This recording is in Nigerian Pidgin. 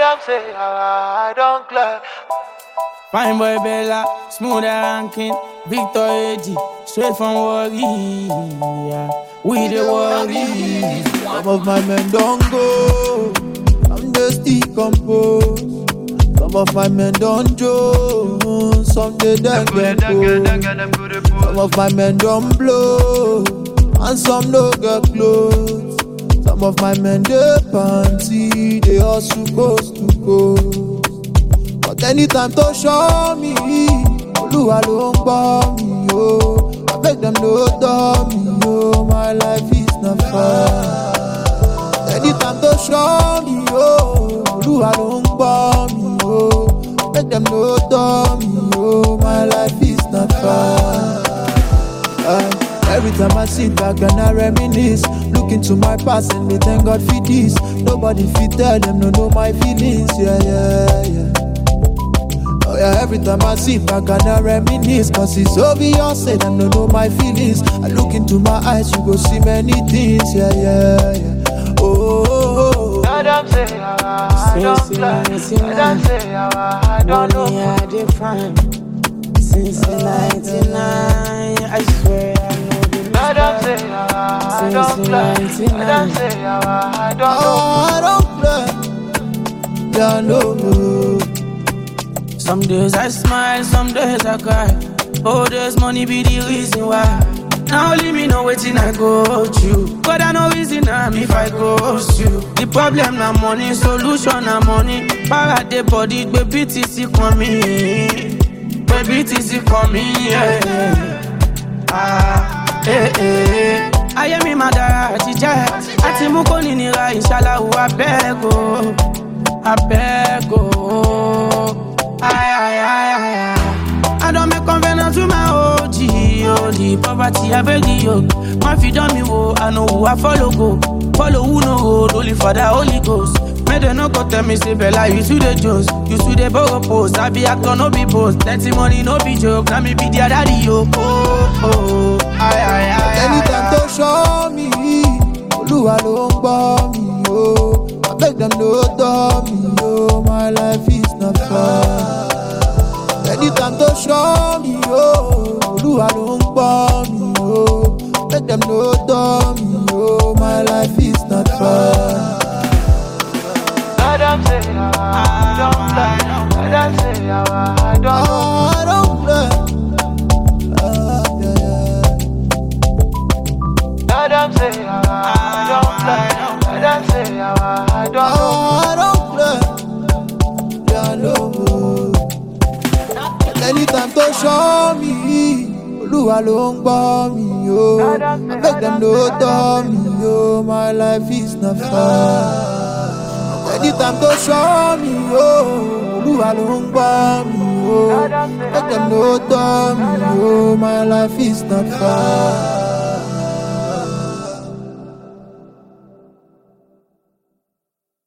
Madam say I don't clap. Fine boy Bella, smoother ranking, Victor AG, straight from Worry, yeah. We the Worry. Some of my men don't go, some they still compose. Some of my men don't joke, some they don't get go. Some of my men don't blow, and some no get close. Some of my men they panty, they all supposed to go. But anytime to show me, Oluwa ló ń gbọ́ mi, oh. I beg them no tell me, oh. My life is not fair. Anytime to show me, oh. Oluwa ló ń gbọ́ mi, oh. I beg them no tell me, oh. My life is not fair. Every time I sit back and I reminisce, look into my past and me thank God for this. Nobody fit tell them no know my feelings, yeah, yeah, yeah. Oh yeah, every time I sit back and I reminisce, cause it's obvious, say them don't know my feelings. I look into my eyes, you go see many things, yeah, yeah, yeah. Oh, Madam say I don't clap. Madam say I don't know. Money I define. Since 99, I swear I know the Madam say I don't clap. Madam say I don't know. I don't play, yeah, no. Some days I smile, some days I cry. Oh, there's money be the reason why. Now only me know waiting I go through. But I know reason if I go you. The problem na money, solution na money. Para the body, baby TC coming. Baby TC coming, yeah. Ah, eh, eh. I am in Madara, Tija. Ati mukoni nira, inshallah, I beg, oh. I beg, oh. I don't make convenance with my OG. Only poverty, I beg you. My feet on me, I know who I follow go. Follow who no road, only for the Holy Ghost. May they no go tell me, say, Bella, you to the Jones. You to the borrow post. I be actor, no be post. Plenty money, no be joke. Now me be their daddy, yo. Oh, anytime to show me, Oluwa ló ń gbọ́ mi, oh. I beg them no tell me, oh. My life is not fair. Anytime to show me, oh. Oluwa ló ń gbọ́ mi, oh. I beg them no tell me, oh. My life is not fair. Madam say I don't clap. Madam say I don't know. I don't play. Yeah, yeah. Madam say I don't clap. Madam say I don't know. I don't play, yeah, no. Anytime to show me, Oluwa ló ń gbọ́ mi, oh. I beg them no tell me, oh. My life is not fair. Anytime to show me, oh. Oluwa ló ń gbọ́ mi, oh. I beg them no tell me, oh. My life is not fair.